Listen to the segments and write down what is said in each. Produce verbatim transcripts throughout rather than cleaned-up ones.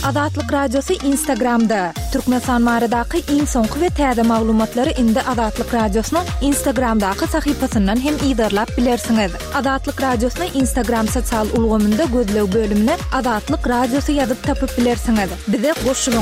Azatlyk Radiosu Instagramda. Türkmenistan maradaky iň soňky we täze maglumatlary indi Azatlyk Radiosynyň Instagramdaky sahypasyndan hem ýa-da bilersiňiz. Azatlyk Radiosynyň Instagram sosial ulgamynda gözlew bölümine Azatlyk Radiosu ýazyp tapyp bilersiňiz. Bize goşulyň.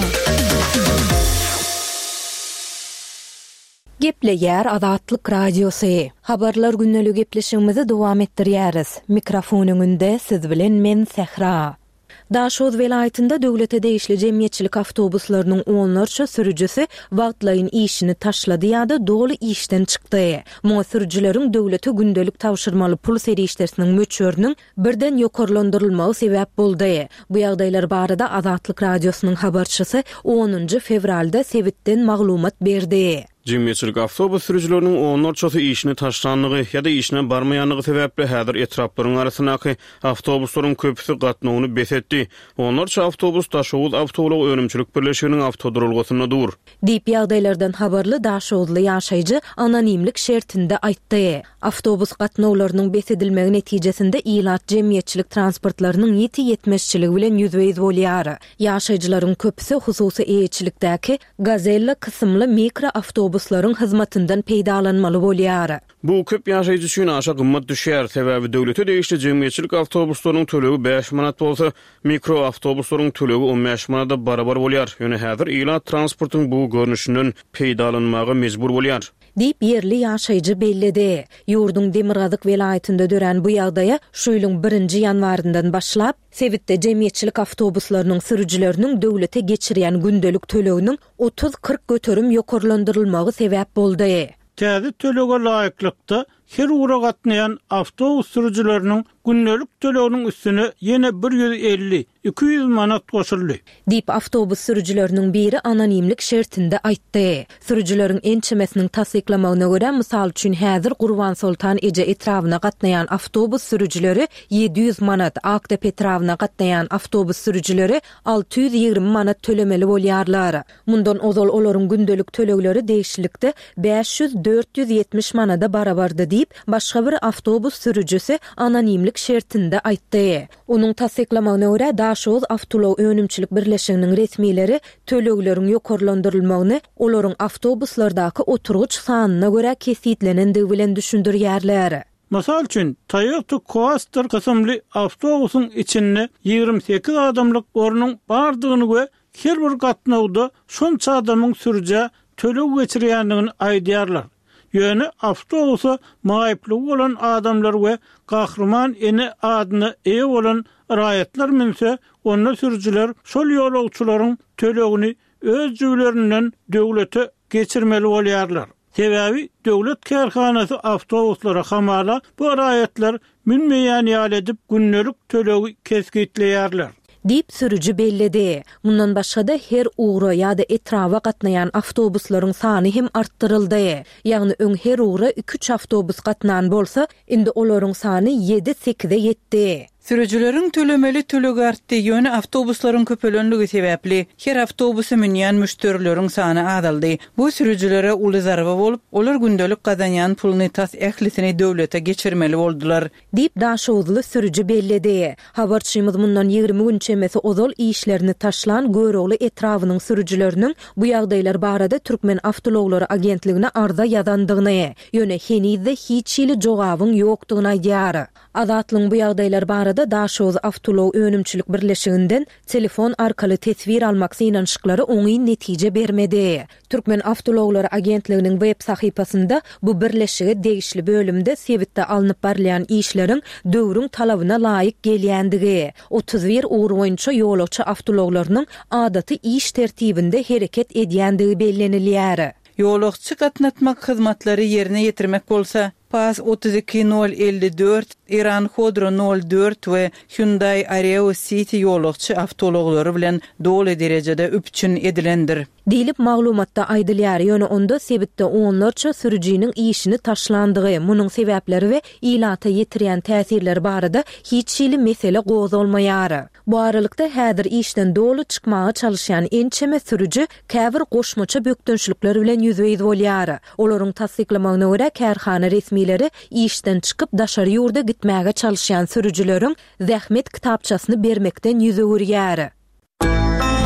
Gepleýär Azatlyk Radiosu. Habarlar günnäli gepleşigimizi dowam etdirýäris. Mikrofonyň önünde siz bilen men Sehra. Daşoz welaýatynda döwlete değişli jemgyýetçilik awtobuslarynyň onlarça sürüjisi wagtlaryň işini taşlady ýa-da dogly işden çykdy. Muňa sürüjileriň döwlete gündelik tawşyrmaly pul serişdersiniň möçörüniň birden ýokarlandyrylmagy sebäp boldy. Bu ýagdaýlar barada Azatlyk Radiosynyň habarçysy onuncu fevralda Sewitden maglumat berdi. Jemgyýetçilik awtobus sürüjileriniň onlarçasy işini taşlandygy ýa-da işine barmaýanlygy sebäpli häzir etraplaryň arasynaky awtobuslaryň köpüsi gatnawyny besetdi. Onlarça awtobus Daşowuz Awtolog Önümçilik Birleşiginiň awtodurulgasyna dur. Diýip ýagdaýlardan habarly Daşowuzly ýaşaýjy anonimlik şertinde aýtdy. Awtobus gatnawlarynyň besedilmegi netijesinde ilat jemgyýetçilik transportlarynyň ýeti-ýetmeşçiligi bilen ýüzbeýiz bolýar. Ýaşaýjylaryň köpüsi hususy eýçilikdäki Gazella kysymly mikro awtobus Busların hizmetinden peydalanmalı bolýar. Bu köp ýaşaýjy üçin aşa gymmat düşýär. Sebäbi döwlete değişli jemgyýetçilik awtobuslarynyň tölegi beş manat bolsa, mikro awtobuslarynyň tölegi on beş manata barabar bolýar. Ýöne häzir ilat transportyň bu görnüşinden peydalanmagy mejbur bolýar. Diýip yerli ýaşaýjy bellidi. Ýurdun Demirgazyk welaýatynda dören bu ýagdaýa şu ýylyň birinji ýanwaryndan başlap, Sewitde jemgyýetçilik awtobuslarynyň sürüjileriniň döwlete geçirýän gündelik töleginiň otuz kırk göterim ýokarlandyrylmagy sebäp boldy. Täze tölega laýyklykda her ura gatnaýan awtobus sürüjileriniň gündelik töleginiň üstüne ýene bir ýüz elli iki ýüz manat goşuldy. Diýip awtobus sürüjileriniň biri anonimlik şertinde aýtdy. Sürüjileriň ençemesiniň tasdiklamagyna görä, mysal üçin häzir Gurban Sultan eje etrawyna gatnaýan awtobus sürüjileri ýedi ýüz manat, Akdep etrawyna gatnaýan awtobus sürüjileri alty ýüz ýigirme manat tölemeli bolýarlar. Mundan ozal olaryň gündelik tölegleri değişlikde beş ýüz dört ýüz ýetmiş manada barabardy diýip başga bir awtobus sürüjisi anonimlik şertinde aýtdy. Onuň tasdiklamagyna görä Daşoz Awtolog Önümçilik Birleşiginiň resmileri töleglerin ýokarlandyrylmagyny olaryň awtobuslardaky oturguç sanyna görä kesitlenendigi bilen düşündirýärler. Masal üçin Toyota Coaster kysymly awtobusyň içinde ýigirme sekiz adamlyk ornuň bardygyny we her bir gatnawda şonça adamyň sürüje töleg geçirýändigini aýdýarlar. Ýöne awtobusa maýyply bolan adamlar we gahrman ene adyny eýe bolan raýatlar minse, onda sürüjiler şol ýolagçylaryň tölegini öz jüwlerinden döwlete geçirmeli bolýarlar. Sebäbi döwlet kärhanasy awtobuslara hamala bu raýatlar minmeýän ýal edip günnelik tölegi kesgitleýärler. Diýip sürüji bellidi. Mundan başga da her ugra ýa-da etrawa gatnaýan awtobuslaryň sany hem arttyryldy. Ýagny öň her ugra iki üç awtobus gatnan bolsa, indi olaryň sany ýedi sekize ýetdi. Sürüjilerin tölemeli tölegi artdy. Ýöne awtobuslaryň köpelenligi sebäpli her awtobusy minýän müşterileriň sany azaldy. Bu sürüjilere uly zarba bolup, olar gündelik gazanýan pulny tas ählisini döwlete geçirmeli boldular. Diýip Daşowuzly sürüji bellidi. Habarçymyz mundan ýigirme gün çemesi ozal işlerini taşlan Görogly etrawynyň sürüjileriniň bu ýagdaýlar barada Türkmen Awtologlary agentligine arza ýazandygyny, ýöne henizde hiç ýyly jogabyň ýokdugyny aýdýar. Azatlyň bu ýagdaýlar barada Daşoz Awtolog Önümçilik Birleşiginden telefon arkaly tesvir almak synanşyklary oňy netije bermedi. Türkmen Awtologlary agentliginiň web sahypasynda bu birleşigi degişli bölümde Sewitde alınıp barlayan işleriň döwrüň talabyna laýyk gelýändigi, otuz bir ugur boýunça ýolagçy awtologlarynyň adaty iş tertibinde hereket edýändigi bellenilýär. Ýolagçy gatnatmak hyzmatlary ýerine ýetirmek bolsa, Paz otuz iki nol elli dört, Iran Khodro nol dört we Hyundai Areo City ýolagçy awtologlary bilen doly derejede üpçün edilendir. Diýilip maglumatda aýdylýar, ýöne onda Sewitde onlarça sürüjiniň işini taşlandygy, munyň sebäpleri we ilata ýetirýän täsirleri barada hiç ýyly mesele gozalmaýar. Bu aralykda häzir işden doly çykmagy çalışýan ençeme sürüji käbir goşmaça bökdönçlükler bilen ýüzbeýiz bolýar. Olaryň tasdiklamagyna görä kärhana resmileri işden çykyp daşary ýurda gitmäge çalışýan sürüjileriň zähmet kitapçasyny bermekden ýüze görýär.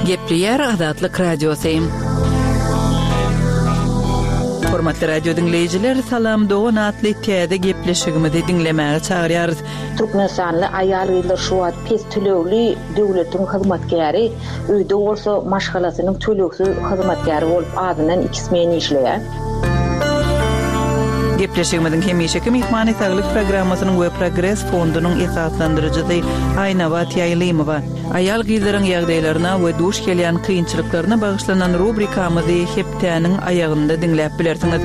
Gepliyer Azatlyk Radiosyň. Hormatly radio dinleyijiler, salam Doğan atly täze gepleşigimizi dinlemäge çagyrýarys. Türkmenistanly aýal ýyllar şu wagt pes tölegli döwletiň hyzmatkäri, öýde bolsa maşgalasynyň tölegsi hyzmatkäri bolup adynan ikismeni işleýär. Gepleşigimiziň hemişeki mihmany saglyk programmasynyň we Progress fondunyň esaslandyrjysy Aýnabat Ýaýlymowa aýal gyzlaryň ýagdaýlaryna we duş gelýän kynçylyklaryna bagyşlanan rubrikamyzy hepdäniň aýagynda dinläp bilersiňiz.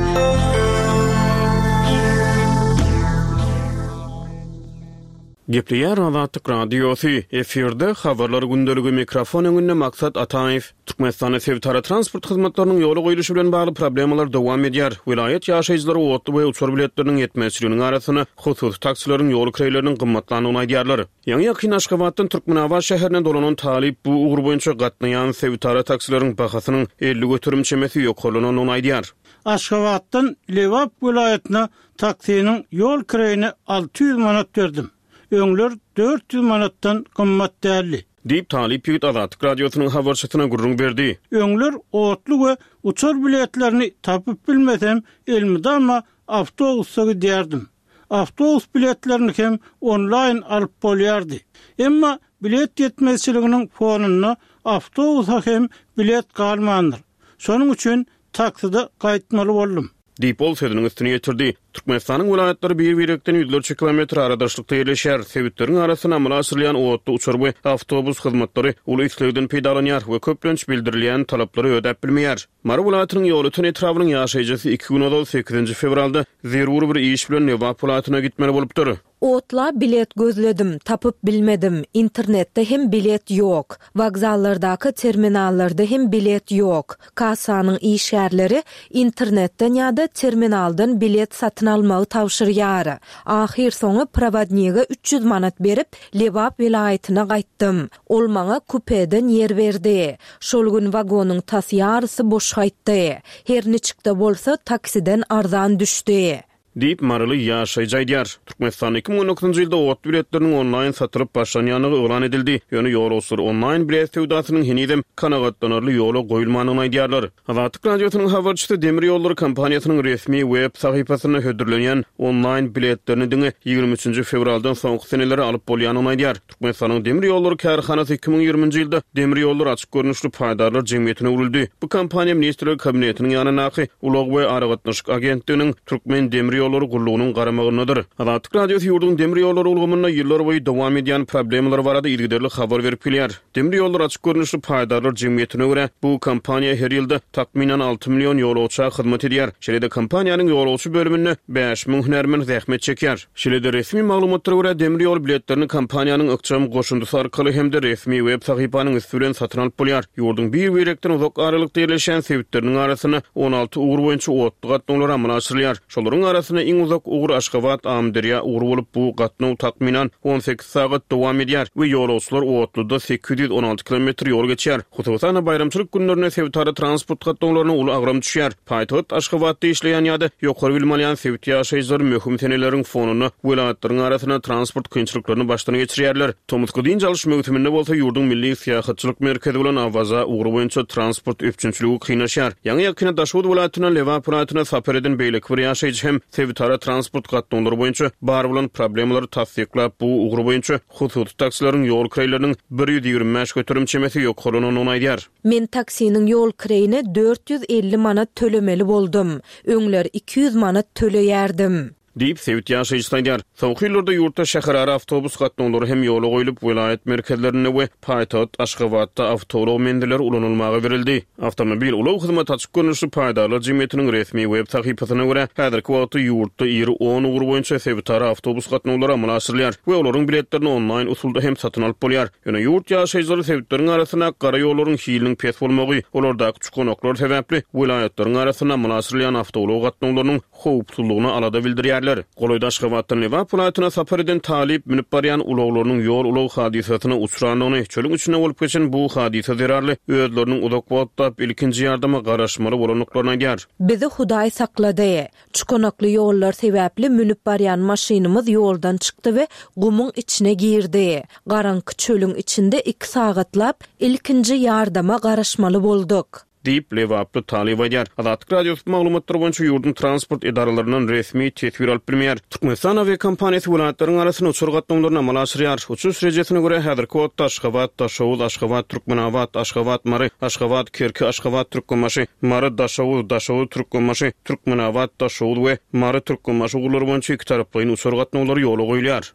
Gepliyer Azatlyk Radiosu efirde habarlar gündöligi mikrofon öňünde Maksat Ataýew. Türkmenistanyň Sevtara transport hyzmatlarynyň ýoly goýuluşy bilen bagly problemalar dowam edýär. Vilayet ýaşaýjylary otly we uçur biletleriniň ýetmezçiliginiň arasyna husus taksilaryň ýol kiraylarynyň gymmatlanyny aýdýarlar. Ýa-ni ýakyn Aşgabatdan Türkmenawa şäherine dolanan talip bu ugur boýunça gatnaýan Sevtara taksilaryň bahasynyň elli götürüm çemesi ýokalanyny aýdýar. Aşgabatdan Lewap vilayetine taksiniň ýol kiraýyny alty ýüz manat berdim. Öňler dört ýüz manatdan gymmat däli. Diýip Talip ýigit Azatlyk radiosynyň habarçysyna gurrun berdi. Öňler otly we uçur biletlerini tapyp bilmesem elmidama awtobusga giderdim. Awtobus biletlerini hem online alyp bolýardy. Emma bilet ýetmezçiliginiň fonuny awtobusa hem bilet galmandyr. Şonuň üçin taksida gaýtmaly boldum. Diýip ol sözüniň üstüne ýetirdi. Türkmenistanyň welaýatlary bir-birekden ýüzlerçe kilometr aradaşlykda ýerleşýär. Sebitleriň arasyna münasirleýän otly uçur we awtobus hyzmatlary uly islegden peýdalanýar we köplenç bildirilýän talaplary ödäp bilmeýär. Mara welaýatynyň ýolutyn etrawynyň ýaşaýjysy iki bin on dokuz sekizinji fevralda zerur bir iş bilen Lewap welaýatyna gitmeli bolupdyr. Otla bilet gözledim, tapıp bilmedim. İnternette hem bilet yok. Vokzallardaky terminallarda hem bilet yok. Kasanyň işgärleri internetten ýa-da terminaldan bilet satyn almagy tawşyrýar. Ahir soňy prowadniga üç ýüz manat berip Lewap vilayatyna gaýtdym. Ol maňa kupeden yer berdi. Şol gün wagonyň tas ýarysy boş gaýtdy. Her niçikde bolsa taksiden arzan düşdi. Diýip Maraly ýaşaýjy aýdýar. Türkmenistan iki bin on dokuzunji ýylda ot biletleriniň online satylyp başlanýanyny öwran edildi. Ýöne ýoluşlar online bilet sewdasynyň hinidem kanagatlanarly ýola goýulmanyny aýdýarlar. Azatlyk radiosynyň habarçysy Demir ýolları kompaniýasynyň resmi web sahypasyna hödürlenýän online biletlerini diňe ýygrimi üçinji fevraldan soňky seneleri alyp bolýanyny aýdýar. Türkmenistanyň Demir ýolları karhanasy iki bin ýigriminji ýylda Demir ýolları açyk görnüşli paýdarlar jemgyýetine urildi. Bu kompaniýa Ministrler Kabinetiniň ýanynaky Ulug we Aragatnaşyk agentliginiň Türkmen Demir ýolları gurulugynyň garamagyndadyr. Azatlyk radiosu ýurdun demir ýolları ulgamyna ýyllar boýy dowam edýän problemler barada ilgiderli habar berip bilýär. Demir ýolları açyk görnüşli paýdarlar jemgyýetine görä bu kompaniýa her ýylda takminan alty million ýolawçy hyzmat edýär. Şeýle-de kompaniýanyň ýolawçy bölüminde beş miň hünärmen zähmet çekýär. Şeýle-de resmi maglumatlara görä demir ýol biletlerini kompaniýanyň ykçam goşundusy arkaly hem-de resmi web sahypanyň üstünden satyn alyp bolýar. Ýurdun bir birekden uzak aralykda ýerleşen sebitleriniň arasyna on alty ugur boýunça otly gatnaňlar amallaşdyrylýar. Şolaryň arasyna iň uzak ugur Aşgabat Amderiýa ugur bolup bu gatnaw takminan on sekiz sagat dowam edýär we ýolawçylar otlyda sekiz ýüz on alty kilometr ýol geçýär. Hususan bayramçylyk günlerine Sevtara transport gatnawlaryna uly agram düşýär. Paýtagat Aşgabatda işleýän ýa-da ýokary bilmelýän Sevt ýaşaýjylary möhüm seneleriň fonuny welaýatlaryň arasyna transport kynçylyklaryny başdan geçirýärler. Tomsk diň çalyş möhüminde bolsa ýurdun milli syýahatçylyk merkezi bolan Awaza ugur boýunça transport öpçünçiligi kynnaşýar. Ýa-ni ýakyna Daşowut welaýatyna Lewap welaýatyna sapar eden beýlik bir ýaşaýjy hem Sevtara transport gatnawnlary boýunça bar bolan problemleri tasdiklap bu ugur boýunça husus taksilaryň ýol kiraýlarynyň bir ýüz ýigirmi beş götürüm çemesi ýokalanyny aýdýar. Men taksiniň ýol kiraýyny dört ýüz elli manat tölemeli boldum. Öňler iki ýüz manat töleýärdim. Diýip Sevt ýaşaýjy aýdýar. Soňky ýyllarda ýurtda şäherara awtobus gatnawnlary hem ýola goýulyp vilayet merkezlerine we paýtagat Aşgabatda awtolog mendiler ulanylmagy berildi. Awtomobil ulug hyzmat açyk görnüşli paýdarlar jemgyýetiniň resmi web sahypasyna görä häzirki wagtda ýurtda ýeri on ugur boýunça Sevtara awtobus gatnawnlary amallaşdyrylýar we olaryň biletlerini online usulda hem satyn alyp bolýar. Ýöne ýurt ýaşaýjylary Sevtleriň arasyna gara ýollaryň hiýliniň pes bolmagy, olardaky çukonoklar sebäpli vilayetlaryň arasyna amallaşdyrylýan awtolog gatnawlarynyň howpsuzlygyny alada bildirýär. edýärler. Goloýda Aşgabatdan Liverpool aýtyna sapar eden talip minip barýan ulaglarynyň ýol ulag hadisasyna uçrandygyny, çölüň içine bolup geçen bu hadisa zerarly özleriniň udak wagtda ilkinji ýardyma garaşmaly bolanlyklaryna aýdýar. Bizi Hudaý saklady. Çukanakly ýollar sebäpli minip barýan maşynymyz ýoldan çykdy we gumyň içine girdi. Garanky çölüň içinde iki sagatlap ilkinji ýardyma garaşmaly bolduk. Deyip Liverpool talip edýär. Adatlyk radiosu maglumatlary boýunça ýurdun transport idaralaryndan resmi tetbir alyp bilmeýär. Türkmenistan aviakompaniýasy welaýatlaryň arasyna uçur gatnaklaryny amal aşyrýar. Uçuş rejesine görä häzirki wagtda Aşgabat, Daşowul, Aşgabat, Türkmenawat, Aşgabat, Mary, Aşgabat, Kerki, Aşgabat, Türkmenmaşy, Mary, Daşowul, Daşowul, Türkmenmaşy, Türkmenawat, Daşowul we Mary, Türkmenmaşy ugulary boýunça iki taraplyň uçur gatnaklary ýola goýulýar.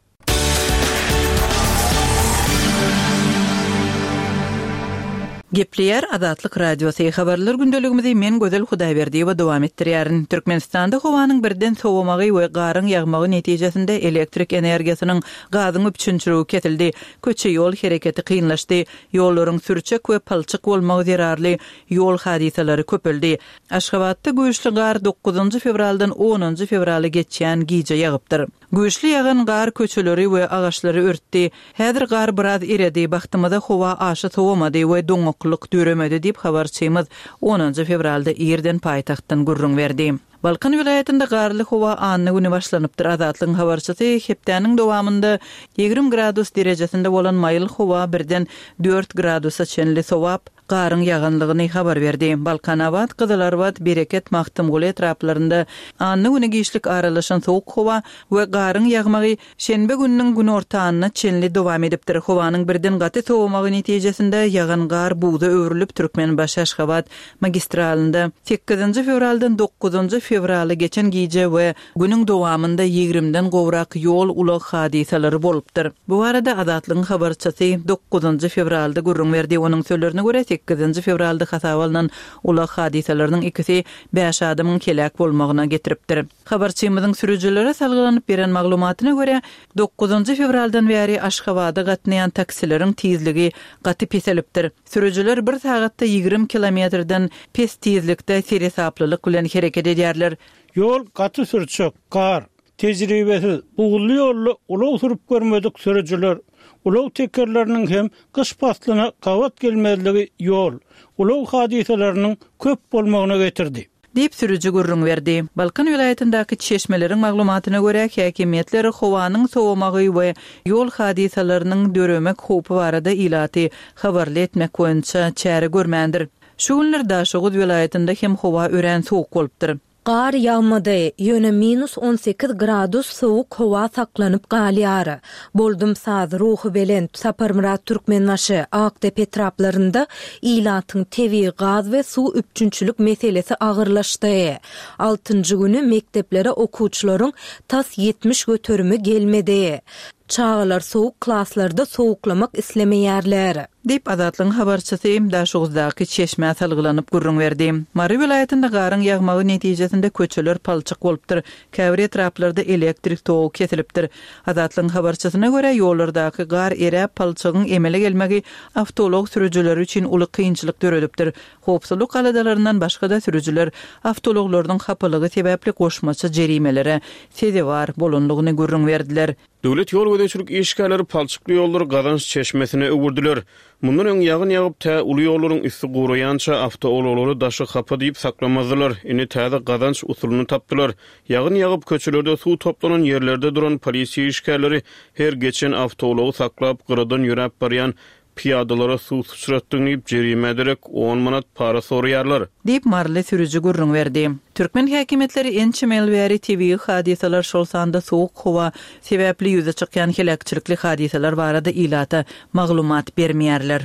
Gepleyer Adatlyk radiosu habarlar gündeligimizi men Gözel Hudaýberdiýewa dowam etdirýärin. Türkmenistanda howanyň birden sowamagy we garyň ýagmagy netijesinde elektrik energiýasynyň gazyň üçinçiligi ketildi. Köçe ýol hereketi kynlaşdy. Ýollaryň sürçek we palçyk bolmagy zerarly ýol hadisalary köpeldi. Aşgabatda güýçli gar dokuzunçy fevraldan onunçy fevrala geçýän giýje ýagypdyr. Güýçli ýagan gar köçeleri we agaçlary örtdi. Häzir gar biraz eredi. Bagtymyza howa aşy sowamady we doňoklyk düremedi diýip habarçymyz onunçy fevralda ýerden paýtaxtdan gurrun berdi. Balkan vilayetinde garly howa anny güni başlanypdyr. Adatlyň habarçysy hepdeniň dowamında ýigrim gradus derejesinde bolan maýyl howa birden dört gradusa çenli sowap garyň ýaganlygyny habar berdi. Balkanawat, Gyzylarwat, Bereket, Mahdumgul etraplarynda anny güni giýişlik aralaşan sowuk howa we garyň ýagmagy şenbe gününiň gün ortanyna çenli dowam edipdir. Howanyň birden gaty sowamagy netijesinde ýagan gar buğda öwrülip Türkmenbaşy Aşgabat magistralynda sekizinçi fevraldan dokuzunçy fevrala geçen giýje we günüň dowamında ýigrimden gowrak ýol ulag hadisalary bolupdyr. Bu arada Adatlyň habarçysy dokuzunçy fevralda gurrun berdi. Onuň sözlerine görä sekizinçi fevralda hasap alynan ulag hadisalarynyň ikisi beş adamyň kelek bolmagyna getiripdir. Habarçymyzyň sürüjilere salgylanyp beren maglumatyna görä dokuzunçy fevraldan bäri Aşgabatda gatnaýan taksileriň tizligi gaty peselipdir. Sürüjiler bir sagatda ýigrim kilometrden pes tizlikde seresaplılık bilen hereket edýärler. Yol gaty sürçek, gar, tejribesiz, buğully ýolly ulag sürup görmedik sürüjiler. Ulag tekerleriniň hem kış paslyna kawat gelmezligi ýol, ulag hadisalarynyň köp bolmagyna getirdi. Deyip sürücü gurrun verdi. Balkan vilayetindäki çeşmelerin maglumatyna görä häkimetler howanyň sowamagy we ýol hadisalarynyň döremek howpy barada ilaty habarly etmek boýunça çäre görmändir. Şu günlerde Daşowul vilayetinde hem howa ören sowuk bolupdyr. Gar ýağmady, ýöne minus on sekiz gradus sowuk howa saklanyp galýar. Boldum saz ruhy bilen Saparmurat Türkmenmaşy Akdep etraplarynda ilatyň tebi gaz we suw üçinçilik meselesi agyrlaşdy. altynjy güni mekteplere okuwçylaryň tas ýetmiş götürümi gelmedi. Çağlar soğuk klaslarda soğuklamak islemeýärler. Deyip Adatlyň habarçysy Daşowuzdaky çeşme salgylanyp gurrun berdi. Mary vilayetinde garyň ýagmagy netijesinde köçeler palçyk bolupdyr. Käbir etraplarda elektrik togu kesilipdir. Adatlyň habarçysyna görä ýollardaky gar erep palçygyň emele gelmegi awtolog sürüjileri üçin uly kynçylyk döredipdir. Howpsuzlyk galadalaryndan başga da sürüjiler awtologlaryň hapylygy sebäpli goşmaça jerimelere sezewar bolanlygyny gurrun berdiler. Döwlet ýol gödäçilik işgärleri palçykly ýollary Gazanç çeşmesine öwürdiler. Mundan öň ýagyn ýagyp tä uly ýollaryň üstü guraýança awtologary daşy hapa diýip saklamazdylar. Ine täze Gazanç usulyny tapdylar. Ýagyn ýagyp köçelerde suw toplanan ýerlerde duran polisiýa işgärleri her geçen awtology saklap gyradan ýörep barýan piyadalara suw suçratdygyny diýip jerime ederek on manat para soraýarlar. Deyip marly sürüjü gurrun berdi. Türkmen häkimetleri ençimel bäri tebii hadisalar şolsanda sowuk howa sebäpli ýüze çykýan helakçylykly hadisalar barada ilata maglumat bermeýärler.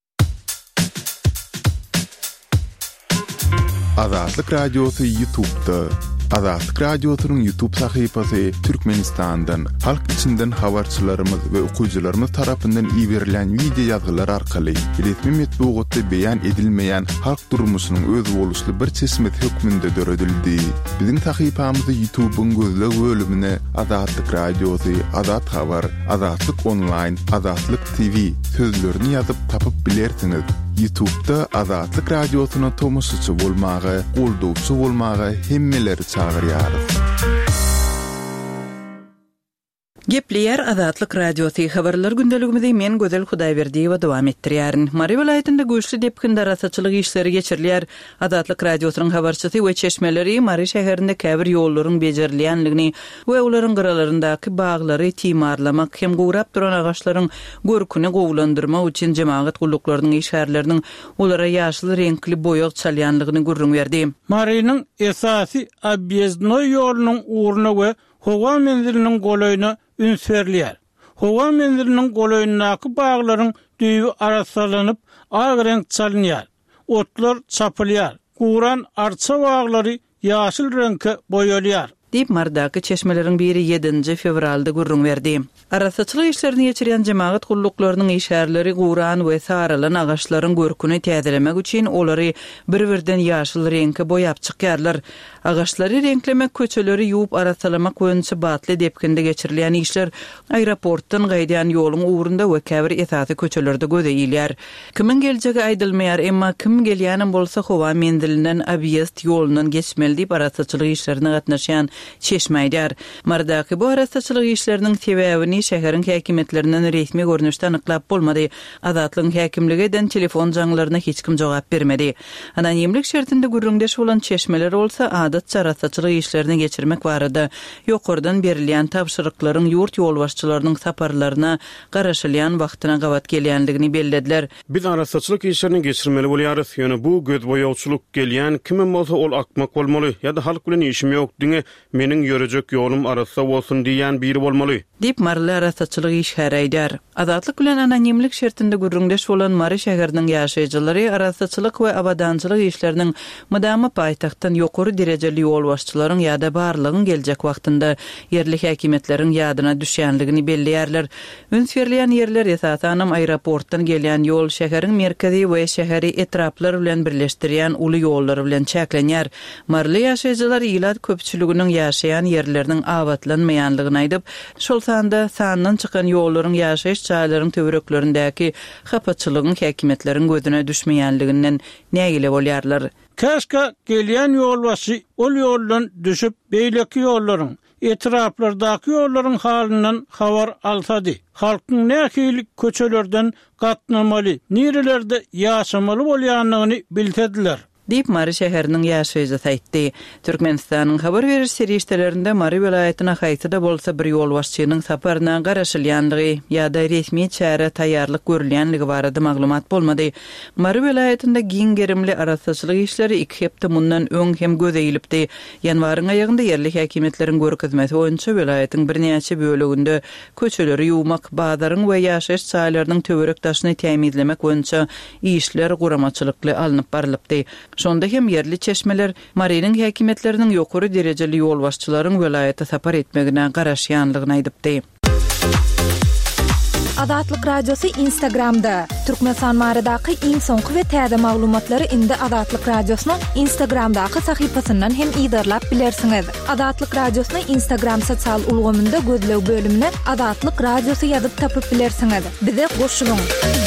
Adatlyk radiosu YouTube'da. Adatlyk radiosynyň YouTube sahypasy Türkmenistandan, halk içinden habarçylarymyz we okuwçylarymyz tarapyndan iýerilen video ýazgylar arkaly resmi metbuatda beýan edilmeýän halk durmuşynyň öz boluşly bir çeşmet hökmünde döredildi. Biziň sahypamyzy YouTube'un gözleg bölümine Adatlyk radiosu, Adat habar, Adatlyk online, Adatlyk T V sözlerini ýazyp tapyp bilersiňiz. YouTube'da Adatlyk radiosyna tomoşaçy bolmagy, goldowçy bolmagy hemmeleri çağırýar. Gepleyer Azatlyk Radiosu habarlar gündeligimizde men Gözel Hudaýberdiýewa dowam etdirýärin. Mary welaýatynda güýçli depkin darasaçylyk işleri geçirilýär. Azatlyk Radiosynyň habarçysy we çeşmeleri Mary şäherinde käbir ýollaryň bejerilýänligini we olaryň gyralaryndaky baglary timarlamak hem gowrap duran agaçlaryň görküni gowlandyrmak üçin jemaat gullaklarynyň işgärleriniň olara ýaşyl renkli boýak çalýanlygyny görüň berdi. Marynyň esasy obyezdnoý ýolunyň uğruna we howa menziliniň golaýyna üns berilýär. Howa menziliniň golaýyndaky baglaryň düýbi arassalanyp ak renk çalynýar. Otlar çapylýar. Guran arça baglary ýaşyl renkge boýalýar. Dip mardaky çeşmeleriň biri ýedinji fevralda gurrun berdi. Arasaçylyk işlerini geçirýän jemaat gullaklarynyň işgärleri guran we saralan agaçlaryň görküni täzelemek üçin olary bir-birden ýaşyl renkge boýap çykýarlar. Agaçlary renklemek, köçeleri ýuwup arasalamak boýunça batly depkinde geçirilýän işler aeroportdan gaýdýan ýoluň uğrunda we käbir esasy köçelerde gözeýilýär. Kimin geljegi aýdylmaýar, emma kim gelýänem bolsa howa mendilinden abyest ýolundan geçmeli diýip arasaçylyk işlerine gatnaşýan çeşmeýär. Mardaky bu arasaçylyk işleriniň sebäbini şäheriň häkimetlerinden resmi görnüşde anyklap bolmady. Azatlyk häkimligiden telefon jaňlaryna hiç kim jogap bermedi. Anonimlik şertinde gürrüňdeş bolan çeşmeler bolsa adatça arasaçylyk işlerini geçirmek barada ýokurdan berilýän tapşyryklaryň ýurt ýolbaşçylarynyň saparlaryna garaşylýan wagtyna gawat gelýänligini bellediler. Biz arasaçylyk işlerini geçirmeli bolýarys. Ýöne bu göz boýawçylyk gelýän kimem bolsa ol akmak bolmaly ýa-da halk bilen işim ýok diňe meniň ýörejek ýolum arasda bolsun diýen biri bolmaly. Dip marly arasaçylyk işgärler. Azatlyk bilen anonimlik şertinde gürrüňdeş bolan Mary şäheriniň ýaşaýjylary arasaçylyk we abadançylyk işleriniň mydamy paýtagtdan ýokary derejeli ýolbaşçylaryň ýa-da barlygyň geljek wagtynda yerli häkimetleriň ýadyna düşýänligini bellärler. Üns berilýän ýerler esasanam aeroportdan gelýän ýol şäheriň merkezi we şäheri etraplar bilen birleşdirýän uly ýollary bilen çäklenýär. Marly ýaşaýjylar ýylat köpçüliginiň ýaşaýan ýerleriniň abatlanmaýanlygyny aýdyp, şol sanda sandan çykan ýollaryň ýaşaýyş çaýlaryň töwereklerindäki hapaçylygyň häkimetleriň gözüne düşmeýänliginden nägile bolýarlar. Käşke gelýän ýolbaşy ol ýoldan düşüp beýleki ýollaryň etraplardaky ýollaryň halynyň habar alsady. Halkyň näkilik köçelerden gatnamaly, nerelerde ýaşamaly bolýanlygyny bildirdiler. Dip Mary şäheriniň ýaşaýjysy aýtdy. Türkmenistanyň habar beriş serişdelerinde Mary welaýatyna haýsy-da bolsa bir ýolbaşçynyň saparyna garaşylýanlygy ýa-da resmi çäre taýýarlyk görülýänligi barada maglumat bolmady. Mary welaýatynda giň gerimli arasaçylyk işleri iki hepde mundan öň hem gözeýilipdi. Ýanwaryň aýagynda yerli häkimetleriň görkezmesi boýunça welaýatyň bir näçe bölегinde köçeleri ýuwmak, bazaryň we ýaşaýyş çaýlarynyň töwerek taşyny täminlemek boýunça işler guramaçylykly alınıp barilypdy. Şonda hem yerli çeşmeler Marynyň häkimetlerining ýokary derejeli ýolbaşçylaryň welaýata sapar etmegine garaşýanlygyny aýdypdy. Azatlyk Radiosu Instagramda. Türkmenistan baradaky iň soňky we täze maglumatlary indi Azatlyk Radiosynyň Instagramdaky sahypasyndan hem ýydarlap bilersiňiz. Azatlyk Radiosynyň Instagram sosial ulgamynda gözlew bölümine Azatlyk Radiosu ýazyp tapyp bilersiňiz. Bize goşulyň.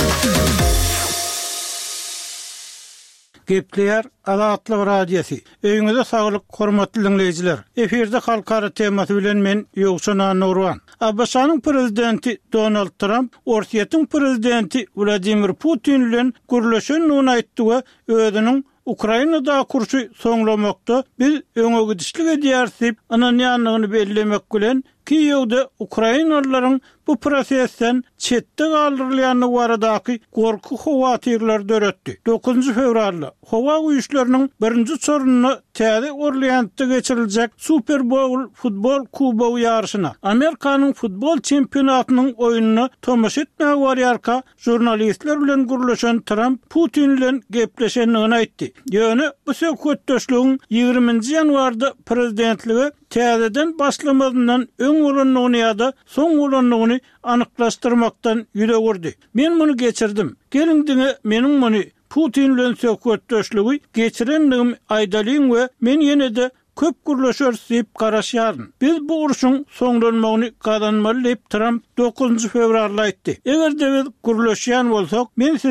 Gepleyer Azatlyk Radiosu. Öňüňizde saglyk, hormatly dinleýijiler. Eferde halkara temasy bilen men Ýogşan Nurwan. Abasanyň prezidenti Donald Trump, Orsiýatyň prezidenti Vladimir Putin bilen gürleşenligini aýtdy we özüniň Ukrainada kurşy soňlamakda biz öňe gidişlik edýärsip, ananýanlygyny bellemek bilen Kiýewde Ukrainalylaryň bu prosesden çetde galdyrylýany baradaky gorky howatyrlar döretdi. dokuzunji fevralda howa güýçleriniň birinji sorunyny täze Orleansda geçiriljek Super Bowl futbol kubogy ýarşyna Amerikanyň futbol çempionatynyň oýunyny tomaşa etmäge barýarka jurnalistler bilen gürleşen Trump Putin bilen gepleşenligini aýtdy. Ýöne bu söhbetdeşligiň ýygrüminji ýanwarda prezidentligi täzeden başlamadından öň ulanlygyny ýa-da soň ulanlygyny anyklaşdyrmakdan ýüregurdy. Men muny geçirdim. Gelin diňe meniň muny Putin bilen söhbetdeşligi geçirenligim aýdalyň we men ýene-de köp gürleşer diýip garaşýaryn. Biz bu uruşyň soňlanmagyny kazanmaly diýip Trump dokuzunji fevralda aýtdy. Eger de biz gürleşýän bolsak, men size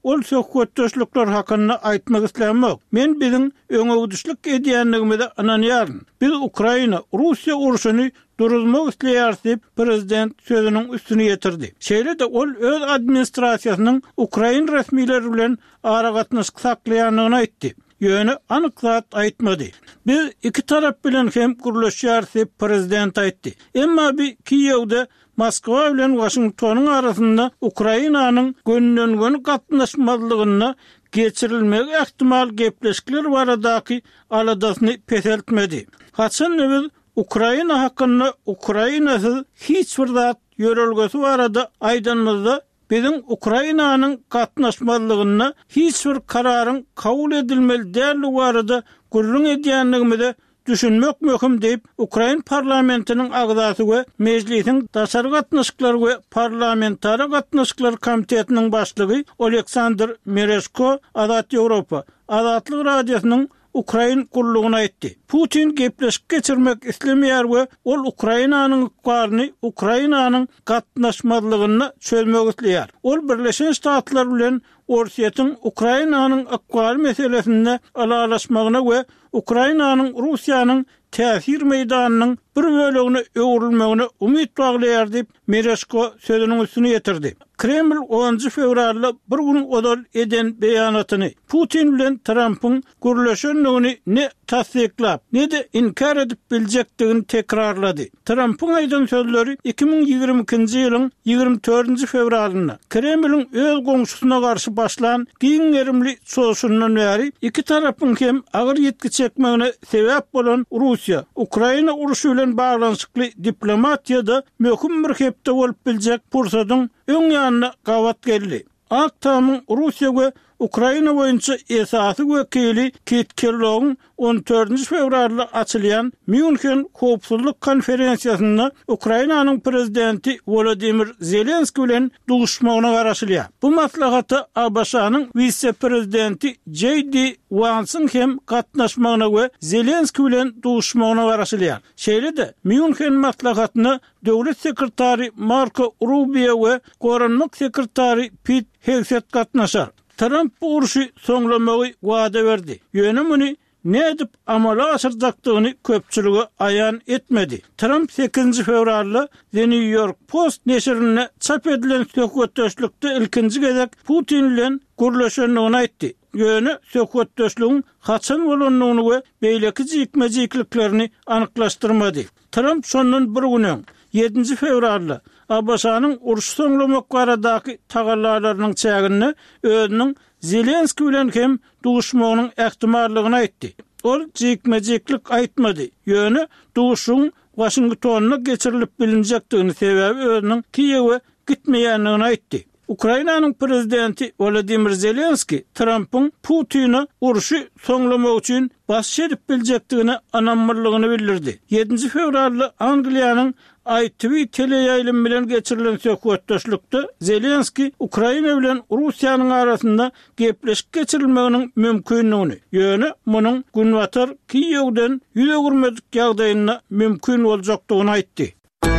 ol söhbetdeşlikler hakynda aýtmak islemek. Men biziň öňewdüşlik edýänligimize ananýaryn. Biz Ukraina, Russiýa uruşuny durulmak isleýär prezident sözüniň üstüne ýetirdi. Şeýle de ol öz administrasiýasynyň Ukraina resmiýleri bilen ara gatnaşyk saklaýanlygyny aýtdy. Ýöne anyk zat aýtmady. Biz iki tarap bilen hem gurulýar diýip prezident aýtdy. Emma bir Kiýewde Moskwa bilen Washingtonyň arasynda Ukrainanyň gönülen gatnaşmazlygyna geçirilmek ähtimal gepleşikler baradaky aladasyny peseltmedi. Haçan biz Ukraina hakkında Ukraina'sız hiç bir zat yörelgesi barada aydınmızda bizim Ukraina'nın katnaşmazlığına hiç bir kararın kabul edilmeli değerli barada gurrun edýänligimizi düşünmek möhüm deyip Ukraina parlamentinin agzasy we meclisin daşary gatnaşyklar we parlamentary gatnaşyklar komitetiniň başlygy Oleksandr Mereshko Azat Ýewropa Azatlyk radiosynyň Ukraina gurulugyna aýtdy. Putin gepleşik geçirmek islemeýär we ol Ukrainanyň ykbaryny, Ukrainanyň gatnaşmazlygyny çözmek isleýär. Ol Birleşen Ştatlar bilen Orsiýatyň Ukrainanyň ykbary meselesinde alalaşmagyna we Ukrainanyň Russiýanyň täsir meýdanynyň bir bölegine öwrülmegine umyt baglaýar diýip Mereshko sözüniň üstüne ýetirdi. Kreml onuncu fevralda bir gün odol eden beýanatyny Putin bilen Trump'ın gurulşanlygyny ne tasdiklap, ne de inkar edip biljekdigini tekrarlady. Trump'ın aýdan sözleri iki bin ýygrimi ikinji ýylyň ýygrimi dördünji fevralynda Kreml'in öz goňşusyna garşy başlan giň gerimli soşundan bäri iki tarapyň hem agyr ýetki çekmegine sebäp bolan Russiýa, Ukraina uruşy bilen baglanşykly diplomatiýada möhüm bir hepde bolup biljek pursadyň öň ýanyna gawat geldi. Aktamyň Russiýa we Ukraina boýunça esasy wekili Kit Kellogg on dördünji fevralda açylýan München Howpsuzlyk konferensiýasynda Ukrainanyň prezidenti Volodymyr Zelenski bilen duguşmagyna garaşylýar. Bu maslahaty A B Ş'nyň vice-prezidenti J D Vance'ın hem gatnaşmagyna we Zelenski bilen duguşmagyna garaşylýar. Şeýle de München maslahatyny döwlet sekretary Marco Rubio we Goranlyk sekretary Pete Hegseth gatnaşar. Trump bu uruşy soňlamagy wada berdi. Ýöne muny ne edip amala aşyrjakdygyny köpçüligi aýan etmedi. Trump sekizinji fevralda The New York Post neşrine çap edilen söhbetdeşlikde ilkinji gezek Putin bilen gurulşanlygyny aýtdy. Ýöne söhbetdeşligiň haçan bolanlygyny we beýleki jikmejikliklerini anyklaşdyrmady. Trump şondan bir günden ýedinji fevralda A B Ş'nyň uruş soňlamak baradaky tagallalarynyň çägini özüniň Zelenski bilen hem duguşmagynyň ähtimallygyny aýtdy. Ol jikmejiklik aýtmady. Ýöne duguşyň Washingtonna geçirilip bilinjekdigini sebäbi özüniň Kiýewe gitmeýänligini aýtdy. Ukrainanyň prezidenti Volodymyr Zelenski Trump'ın Putin'i uruşy soňlamak üçin baş edip biljekdigini anamyrlygyny bildirdi. ýedinji fevralda Angliýanyň I T V teleýaýlym bilen geçirilen söhbetdeşlikde Zelenski Ukraina bilen Russiýanyň arasynda gepleşik geçirilmeginiň mümkinligini, ýöne munyň günwatar Kiýewden ýüze gürmedik ýagdaýyna mümkin boljakdygyny aýtdy.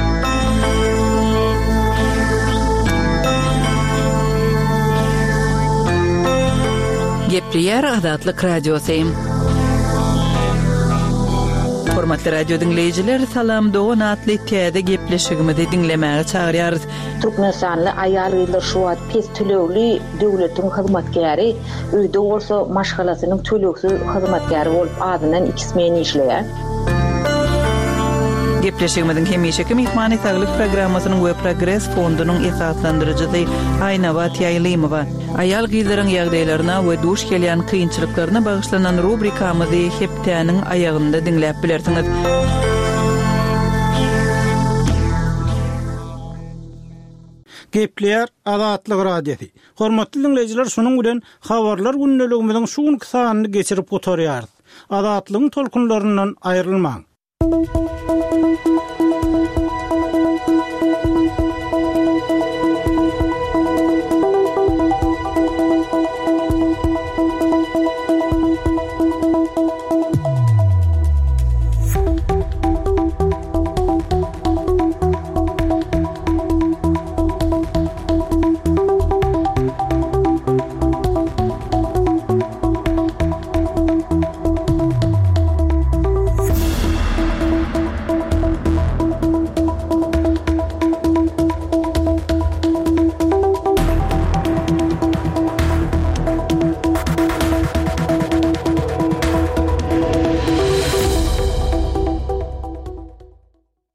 Gepliýär Azatlyk radiosyň. Hormatly radio dinleyijiler, salam dogan atly täze gepleşigimizi dinlemäge çagyrýarys. Türkmenistanly aýal ýyllar şu wagt pes tölegli döwletiň hyzmatkäri, öýde bolsa maşgalasynyň töleksiz hyzmatkäri bolup adynan ikismeni işleýär. Gepleşigimiziň hemişeki mehmany saglyk programmasynyň we Progress fondunyň esaslandyrjysy Aýnabat Ýaýlymowa aýal gyzlaryň ýagdaýlaryna we duş gelýän kynçylyklaryna bagyşlanan rubrikamyzy hepdeniň aýagynda dinläp bilersiňiz. Gepleýär Azatlyk radiosy. Hormatly dinleyijiler, şonuň bilen habarlar günneligimiziň şu sanyny geçirip oturýarys. Azatlygyň tolkunlaryndan aýrylmaň.